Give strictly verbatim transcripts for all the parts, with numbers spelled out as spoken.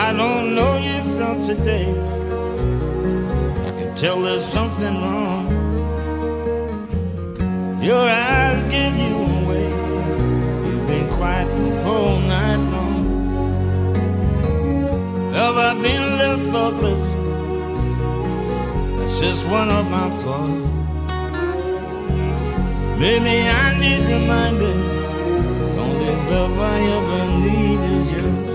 I don't know you from today. I can tell there's something wrong. Your eyes give you away. You've been quiet the whole night long. Have I been a little thoughtless? That's just one of my flaws. Maybe I need reminding. The only love I ever need is yours.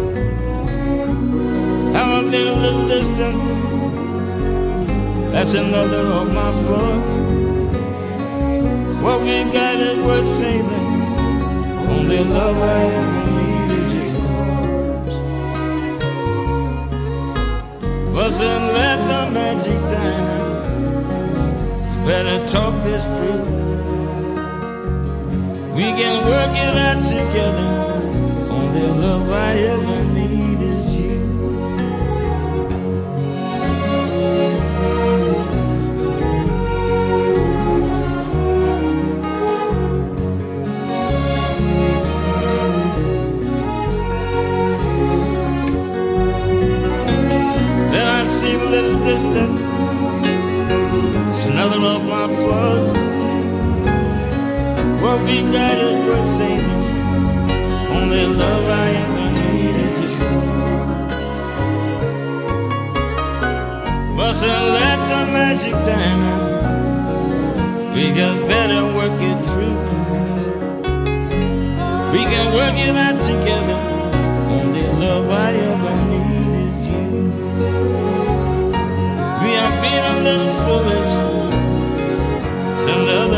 Have I been a little distant? That's another of my flaws. What we got is worth saving. The only love I ever need is yours. Wasn't let the magic diamond. You better talk this through. We can work it out together. Only love I ever need is you. Then I seem a little distant. It's another of my flaws. What we got is worth saving. Only love I ever need is you. Mustn't let the magic diamond. We just better work it through. We can work it out together. Only love I ever need is you. We are being a little foolish. It's another